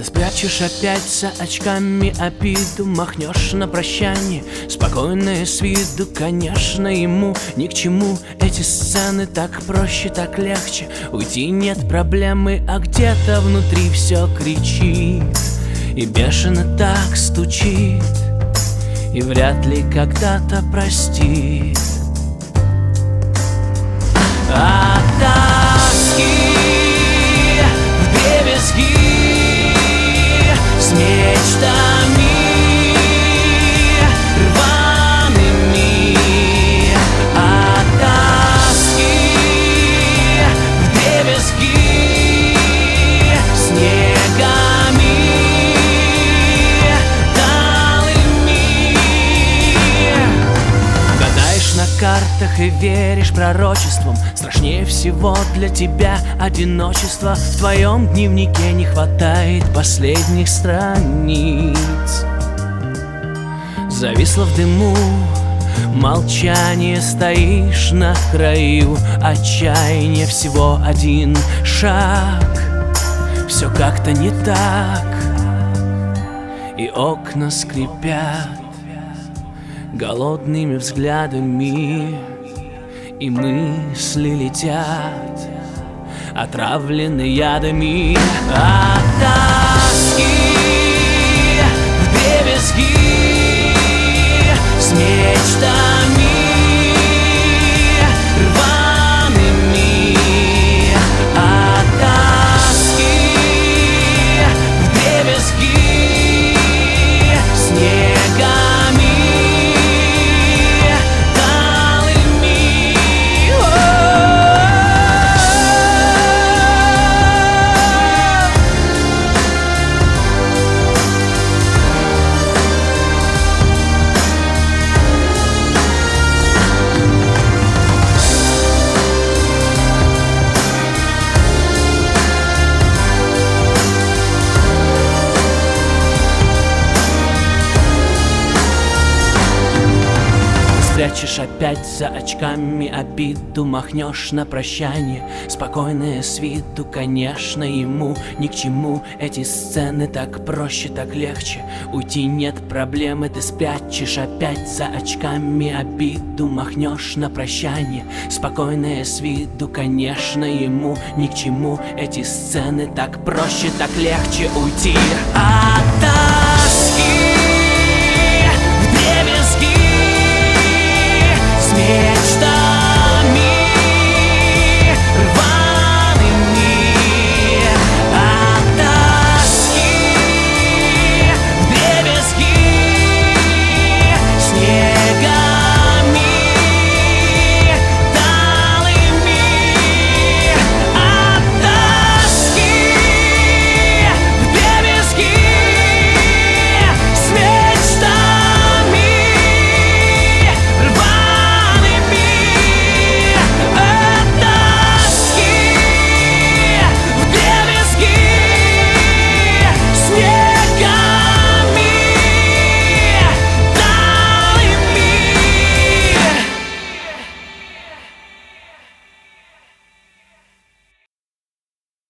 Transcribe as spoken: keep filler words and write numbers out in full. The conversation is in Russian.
Ты спрячешь опять за очками обиду, махнешь на прощание, спокойное с виду. Конечно, ему ни к чему эти сцены, так проще, так легче. Уйти нет проблемы, а где-то внутри все кричит и бешено так стучит, и вряд ли когда-то простит. А тоски вдребезги с мечтами рваными, а тоски вдребезги с снегами талыми. Гадаешь на картах и веришь пророчествам. Страшнее всего для тебя одиночество. В твоем дневнике не хватает последних страниц. Зависло в дыму молчание, стоишь на краю отчаяния. Всего один шаг, все как-то не так, и окна скрипят голодными взглядами, и мысли летят, отравлены ядами. А тоски вдребезги с мечтами рваными, а тоски вдребезги с снегами талыми. Спрячешь опять за очками обиду, махнешь на прощание, спокойное с виду. Конечно, ему ни к чему эти сцены, так проще, так легче. Уйти нет проблемы, ты спрячешь опять за очками обиду, махнешь на прощание, спокойное с виду. Конечно, ему ни к чему эти сцены, так проще, так легче уйти. А